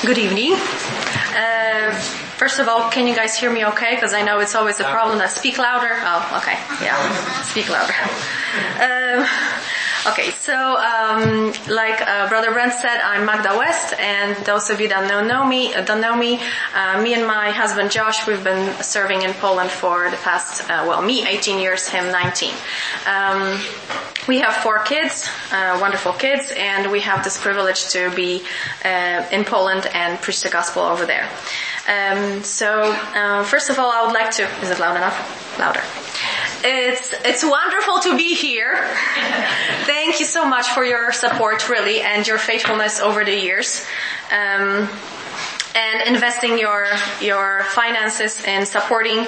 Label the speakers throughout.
Speaker 1: Good evening. First of all, can you guys hear me okay? Because I know it's always a problem. Speak louder. Oh, okay. Yeah, speak louder. Okay, so like Brother Brent said, I'm Magda West, and those of you that don't know me, me and my husband Josh, we've been serving in Poland for the past, me 18 years, him 19. We have 4 kids, wonderful kids, and we have this privilege to be in Poland and preach the gospel over there. First of all, I would like to, is it loud enough? Louder. It's wonderful to be here. Thank you so much for your support, really, and your faithfulness over the years. And investing your finances in supporting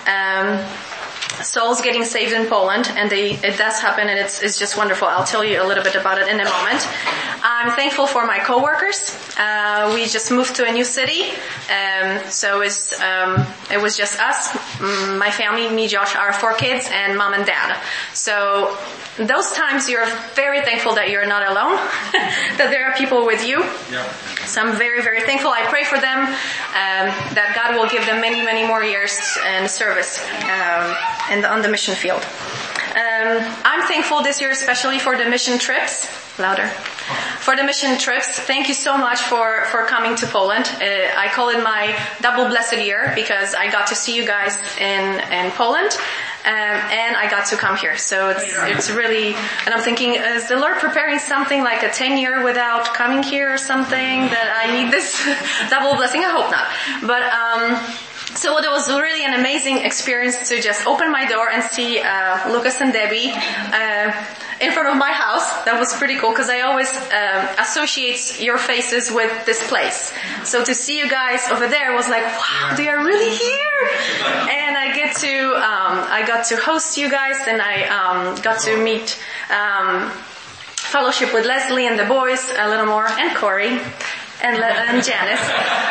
Speaker 1: souls getting saved in Poland, and it does happen, and it's just wonderful. I'll tell you a little bit about it in a moment. I'm thankful for my coworkers. We just moved to a new city, so it was just us, my family, me, Josh, our 4 kids, and mom and dad. So those times you're very thankful that you're not alone, that there are people with you. Yeah. So I'm very, very thankful. I pray for them, that God will give them many, many more years in service on the mission field. I'm thankful this year especially for the mission trips. Louder. For the mission trips. Thank you so much for coming to Poland. I call it my double blessed year because I got to see you guys in Poland. And I got to come here. So it's really, and I'm thinking, is the Lord preparing something like a 10-year without coming here or something that I need this double blessing? I hope not. But, so it was really an amazing experience to just open my door and see Lucas and Debbie in front of my house. That was pretty cool because I always associate your faces with this place. So to see you guys over there was like, wow, they are really here. And I got to host you guys, and I got to meet fellowship with Leslie and the boys a little more, and Corey and Janice.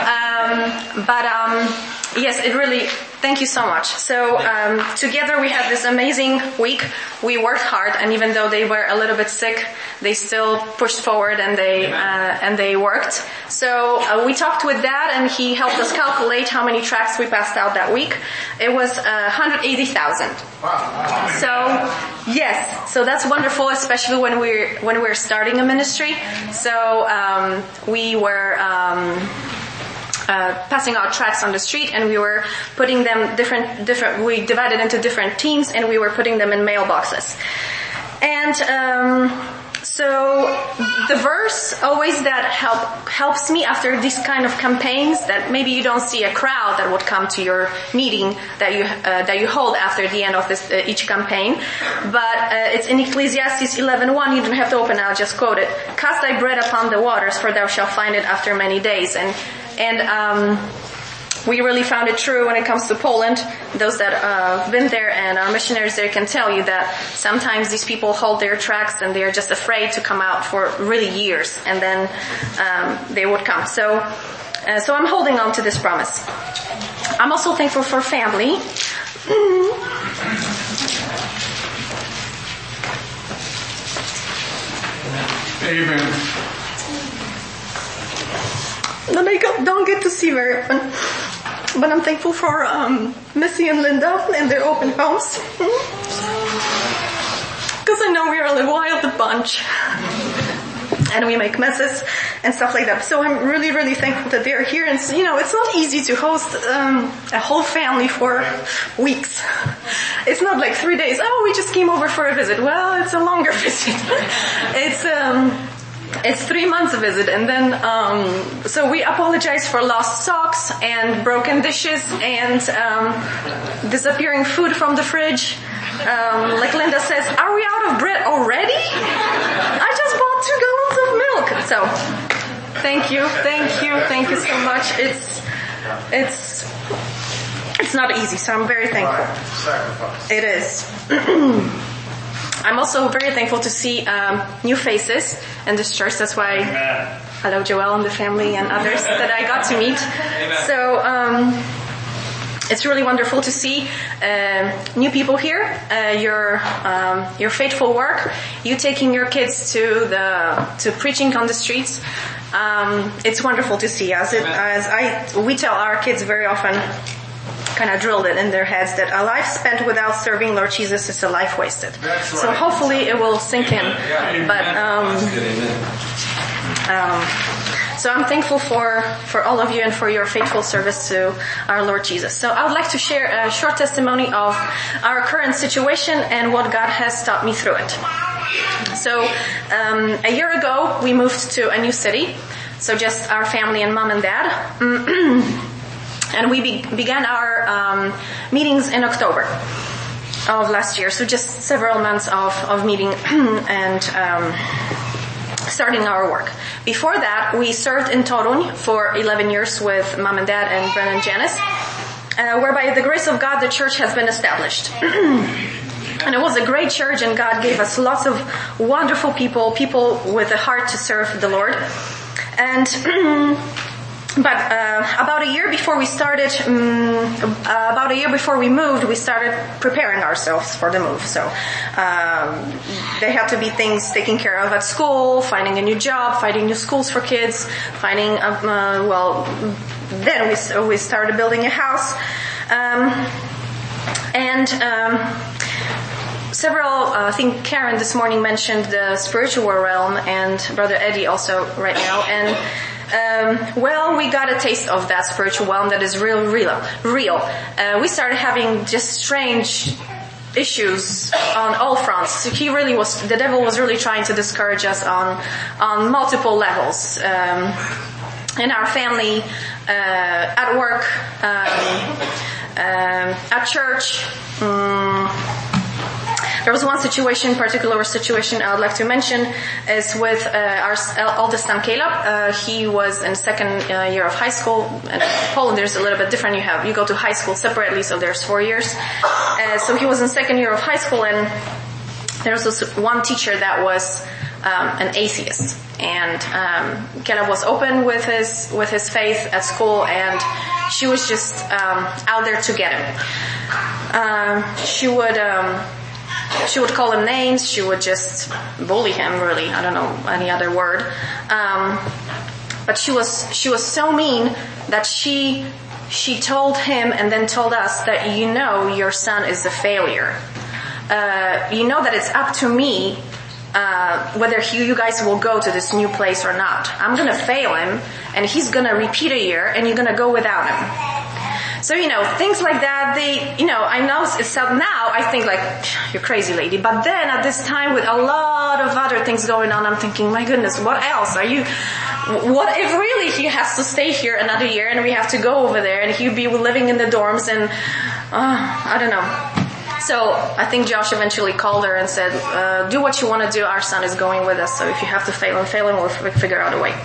Speaker 1: Yes, it really, thank you so much. So, together we had this amazing week. We worked hard, and even though they were a little bit sick, they still pushed forward and they worked. So, we talked with Dad, and he helped us calculate how many tracts we passed out that week. It was 180,000. Wow. So, yes, so that's wonderful, especially when we're starting a ministry. So, we were passing out tracts on the street, and we were putting them different, we divided into different teams, and we were putting them in mailboxes. And, so the verse always that helps me after these kind of campaigns, that maybe you don't see a crowd that would come to your meeting that you hold after the end of this each campaign, but it's in Ecclesiastes 11:1. You don't have to open it, I'll just quote it. Cast thy bread upon the waters, for thou shalt find it after many days. And we really found it true when it comes to Poland. Those that have been there and are missionaries there can tell you that sometimes these people hold their tracts and they're just afraid to come out for really years, and then they would come. So I'm holding on to this promise. I'm also thankful for family.
Speaker 2: Amen.
Speaker 1: That I don't get to see very often. But I'm thankful for Missy and Linda and their open homes. Because I know we are a wild bunch. And we make messes and stuff like that. So I'm really, really thankful that they're here. And, it's not easy to host a whole family for weeks. It's not like 3 days. Oh, we just came over for a visit. Well, it's a longer visit. It's 3 months visit, and then so we apologize for lost socks and broken dishes and disappearing food from the fridge. Like Linda says, are we out of bread already? I just bought 2 gallons of milk. So thank you so much. It's not easy, so I'm very thankful. It is. I'm also very thankful to see new faces in this church. That's why, hello Joelle and the family and others that I got to meet. So it's really wonderful to see new people here. Your faithful work, you taking your kids to preaching on the streets. it's wonderful to see. We tell our kids very often, kind of drilled it in their heads, that a life spent without serving Lord Jesus is a life wasted.
Speaker 2: That's right.
Speaker 1: So hopefully it will sink in. So I'm thankful for all of you and for your faithful service to our Lord Jesus. So I would like to share a short testimony of our current situation and what God has taught me through it. So a year ago we moved to a new city. So just our family and mom and dad. And we began our meetings in October of last year. So just several months of meeting and starting our work. Before that, we served in Toruń for 11 years with mom and dad and Bren and Janice, where by the grace of God the church has been established. And it was a great church, and God gave us lots of wonderful people with a heart to serve the Lord. And but about a year before we moved, we started preparing ourselves for the move. So there had to be things taken care of at school, finding a new job, finding new schools for kids, finding then we started building a house, several, I think Karen this morning mentioned the spiritual realm, and Brother Eddie also right now, and we got a taste of that spiritual realm that is real. We started having just strange issues on all fronts. The devil was really trying to discourage us on multiple levels. In our family, at work, at church. There was one particular situation I would like to mention, is with our oldest son Caleb. He was in second year of high school. And in Poland there's a little bit different. You go to high school separately, so there's 4 years. So he was in second year of high school, and there was this one teacher that was an atheist. And Caleb was open with his faith at school, and she was just out there to get him. She would call him names. She would just bully him, really. I don't know any other word. But she was so mean that she told him and then told us that, your son is a failure. That it's up to me whether you guys will go to this new place or not. I'm going to fail him, and he's going to repeat a year, and you're going to go without him. So, things like that, I know it's now I think like, you're crazy lady. But then at this time, with a lot of other things going on, I'm thinking, my goodness, what else what if really he has to stay here another year and we have to go over there and he'll be living in the dorms and, I don't know. So I think Josh eventually called her and said, do what you want to do. Our son is going with us. So if you have to fail him, we'll figure out a way.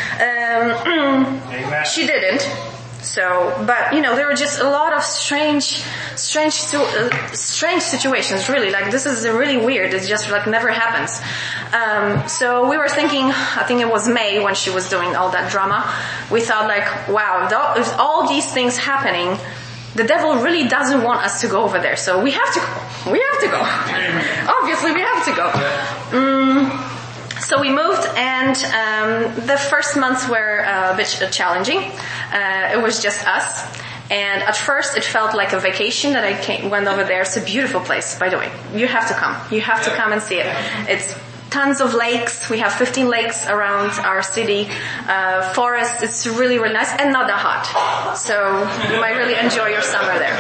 Speaker 1: She didn't. So, but there were just a lot of strange situations, really. Like, this is really weird. It just like never happens. So we were thinking, I think it was May when she was doing all that drama. We thought like, wow, there's all these things happening. The devil really doesn't want us to go over there. So we have to go. Obviously we have to go. So we moved, and the first months were a bit challenging. It was just us, and at first it felt like a vacation that I went over there. It's a beautiful place, by the way. You have to come. You have to come and see it. It's tons of lakes. We have 15 lakes around our city. Forest. It's really, really nice, and not that hot. So you might really enjoy your summer there.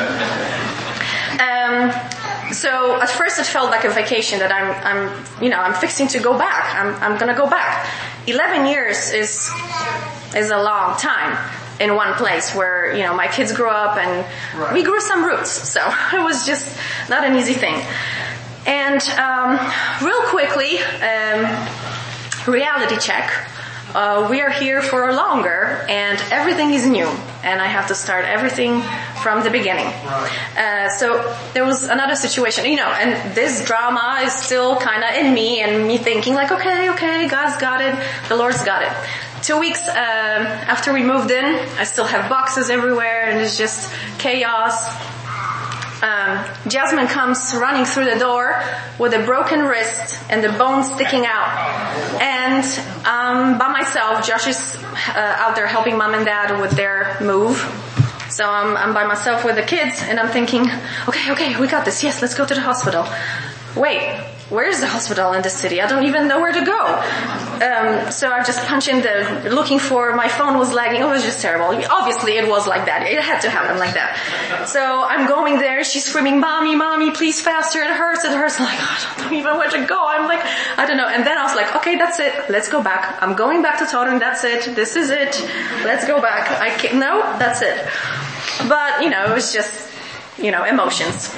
Speaker 1: So at first it felt like a vacation that I'm fixing to go back. I'm gonna go back. 11 years is a long time in one place where, my kids grew up and we grew some roots. So it was just not an easy thing. And, real quickly, reality check. We are here for longer, and everything is new, and I have to start everything from the beginning. So there was another situation, and this drama is still kind of in me, and me thinking like, okay, God's got it, the Lord's got it. 2 weeks after we moved in, I still have boxes everywhere, and it's just chaos. Jasmine comes running through the door with a broken wrist and the bone sticking out. And by myself. Josh is out there helping mom and dad with their move. So I'm by myself with the kids, and I'm thinking, okay, we got this. Yes, let's go to the hospital. Wait, where's the hospital in this city? I don't even know where to go. So I just punched in looking for, my phone was lagging. It was just terrible. Obviously it was like that. It had to happen like that. So I'm going there. She's screaming, mommy, please faster. It hurts. I'm like, I don't even know where to go. I'm like, I don't know. And then I was like, okay, that's it. Let's go back. I'm going back to Torun. That's it. This is it. Let's go back. No, that's it. But, it was just, emotions.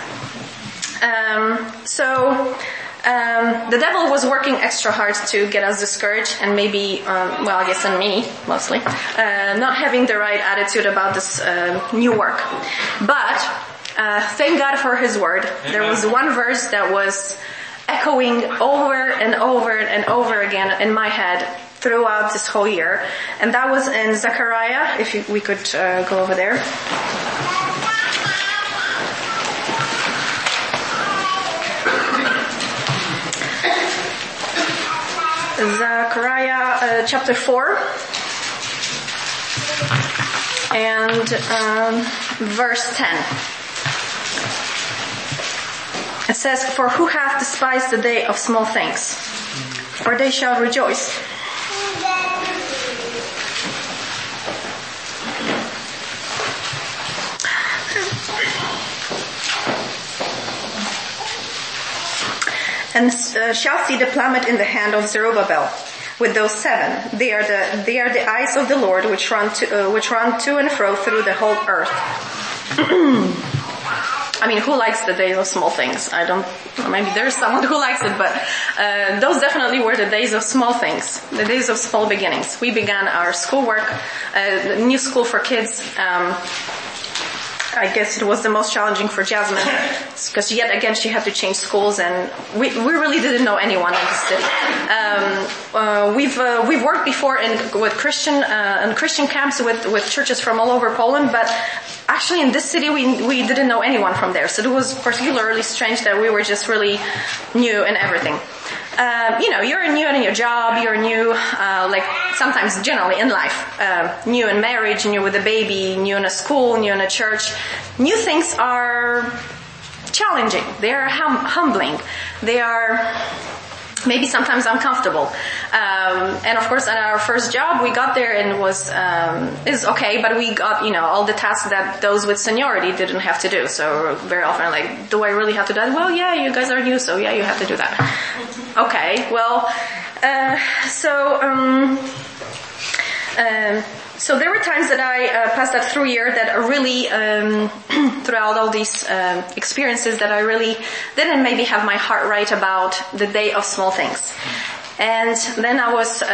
Speaker 1: The devil was working extra hard to get us discouraged, and maybe, I guess and me, mostly, not having the right attitude about this new work. But thank God for His word. Amen. There was one verse that was echoing over and over and over again in my head throughout this whole year, and that was in Zechariah, if we could go over there. Zechariah chapter 4 and verse 10. It says, "For who hath despised the day of small things? For they shall rejoice." And shall see the plummet in the hand of Zerubbabel with those 7. They are the eyes of the Lord which run to and fro through the whole earth. I mean, who likes the days of small things? Maybe there's someone who likes it, but those definitely were the days of small things, the days of small beginnings. We began our schoolwork, new school for kids. I guess it was the most challenging for Jasmine, because yet again she had to change schools, and we really didn't know anyone in the city. We've worked before with Christian camps with churches from all over Poland, but actually in this city we didn't know anyone from there, so it was particularly strange that we were just really new in everything. You're new in your job, you're new, sometimes generally in life, new in marriage, new with a baby, new in a school, new in a church. New things are challenging. They are humbling. They are maybe sometimes uncomfortable. And of course, at our first job, we got there and is okay, but we got, all the tasks that those with seniority didn't have to do. So very often, do I really have to do that? Well, yeah, you guys are new, so yeah, you have to do that. Okay, well, so there were times that I passed that through year that really, throughout all these experiences, that I really didn't maybe have my heart right about the day of small things. And then I was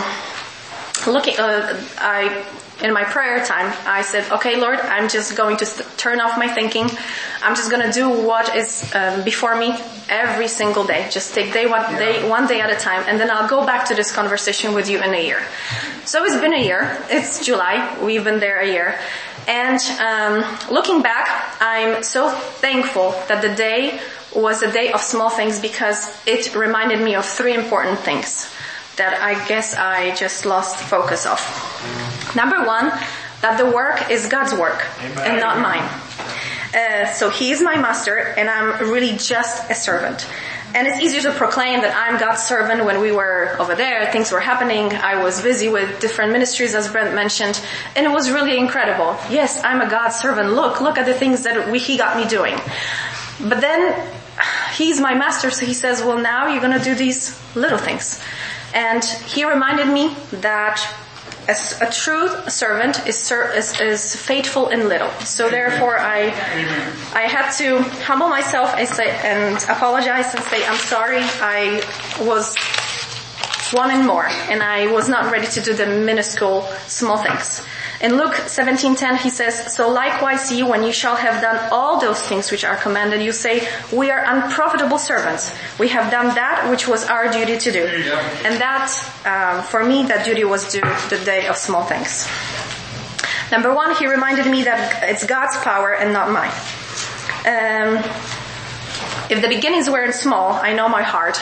Speaker 1: in my prayer time, I said, okay, Lord, I'm just going to turn off my thinking. I'm just going to do what is before me every single day. Just take one day at a time, and then I'll go back to this conversation with you in a year. So it's been a year. It's July. We've been there a year. And looking back, I'm so thankful that the day was a day of small things, because it reminded me of 3 important things that I guess I just lost focus of. Number 1, that the work is God's work. Amen. And not mine. So He is my master, and I'm really just a servant. And it's easier to proclaim that I'm God's servant when we were over there, things were happening, I was busy with different ministries, as Brent mentioned, and it was really incredible. Yes, I'm a God's servant. Look at the things that He got me doing. But then He's my master, so He says, well, now you're going to do these little things. And He reminded me that as a true servant is faithful in little. So therefore I had to humble myself and apologize and say, I'm sorry, I was wanting more, and I was not ready to do the minuscule small things. In Luke 17:10 He says, so likewise ye, when ye shall have done all those things which are commanded, you say, we are unprofitable servants. We have done that which was our duty to do. And that, for me, that duty was due the day of small things. Number 1, He reminded me that it's God's power and not mine. If the beginnings weren't small, I know my heart,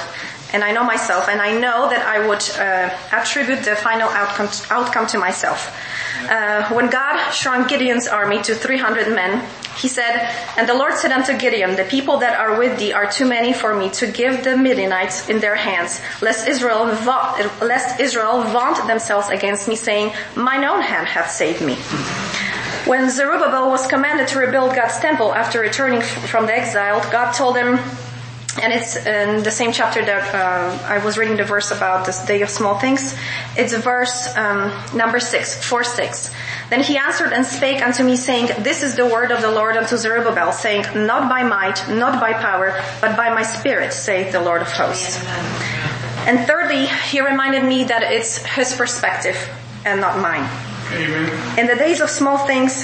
Speaker 1: And I know myself, and I know that I would attribute the final outcome to myself. When God shrunk Gideon's army to 300 men, he said, "And the Lord said unto Gideon, the people that are with thee are too many for me to give the Midianites in their hands, lest Israel vaunt themselves against me, saying, mine own hand hath saved me." When Zerubbabel was commanded to rebuild God's temple after returning from the exile, God told him, and it's in the same chapter that I was reading the verse about this day of small things. It's verse number 4:6. "Then he answered and spake unto me, saying, This is the word of the Lord unto Zerubbabel, saying, Not by might, not by power, but by my spirit, saith the Lord of hosts." And thirdly, he reminded me that it's his perspective and not mine.
Speaker 2: Amen.
Speaker 1: In the days of small things,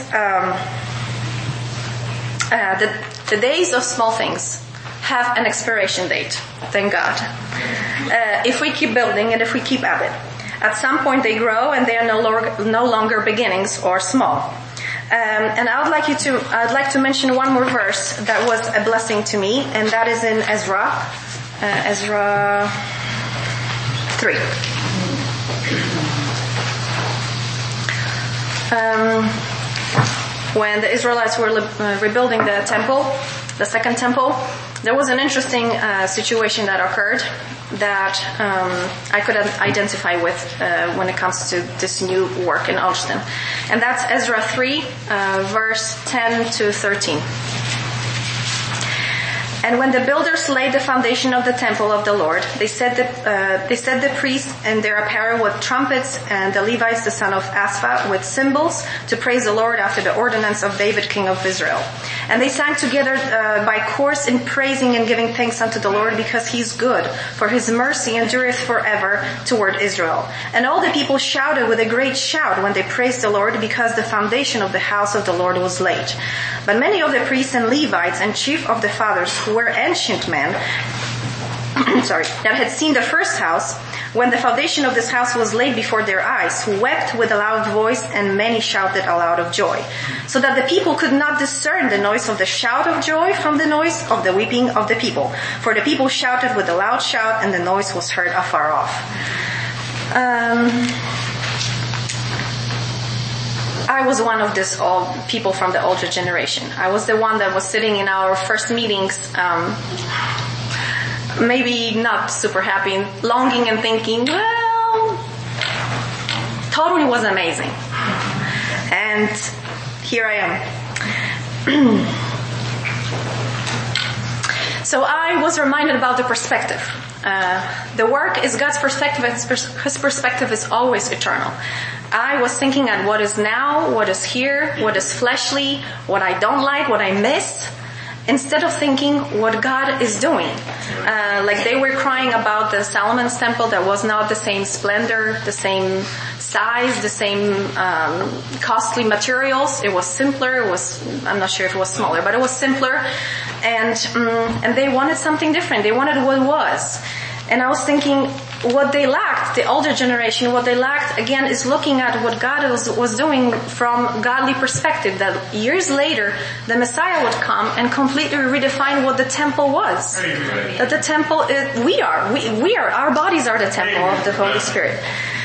Speaker 1: the days of small things have an expiration date, thank God. If we keep building and if we keep at it. At some point they grow and they are no longer beginnings or small. And I'd like to mention one more verse that was a blessing to me, and that is in Ezra 3. When the Israelites were rebuilding the temple, the second temple, there was an interesting situation that occurred that I could identify with when it comes to this new work in Olsztyn. And that's Ezra 3, verse 10 to 13. "And when the builders laid the foundation of the temple of the Lord, they set the priests in their apparel with trumpets, and the Levites, the son of Asaph, with cymbals, to praise the Lord after the ordinance of David, king of Israel. And they sang together by course in praising and giving thanks unto the Lord, because he is good, for his mercy endureth forever toward Israel. And all the people shouted with a great shout when they praised the Lord, because the foundation of the house of the Lord was laid. But many of the priests and Levites and chief of the fathers, who were ancient men, that had seen the first house, when the foundation of this house was laid before their eyes, wept with a loud voice, and many shouted aloud of joy, so that the people could not discern the noise of the shout of joy from the noise of the weeping of the people. For the people shouted with a loud shout, and the noise was heard afar off." I was one of these people from the older generation. I was the one that was sitting in our first meetings, maybe not super happy, longing and thinking, well, totally was amazing. And here I am. So I was reminded about the perspective. The work is God's perspective, and his perspective is always eternal. I was thinking at what is now, what is here, what is fleshly, what I don't like, what I miss, instead of thinking what God is doing. Like they were crying about the Solomon's temple that was not the same splendor, the same size, the same costly materials. It was simpler. I'm not sure if it was smaller, but it was simpler. And they wanted something different. They wanted what it was. And I was thinking, what they lacked, the older generation, what they lacked, again, is looking at what God was doing from godly perspective, that years later, the Messiah would come and completely redefine what the temple was. Amen. That the temple is, we are, our bodies are the temple of the Holy Spirit.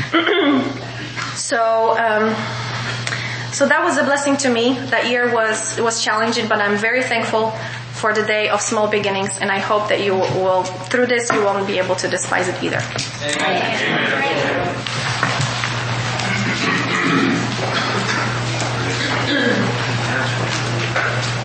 Speaker 1: So that was a blessing to me. That year was challenging, but I'm very thankful for the day of small beginnings, and I hope that you will, through this, you won't be able to despise it either. Amen. Amen.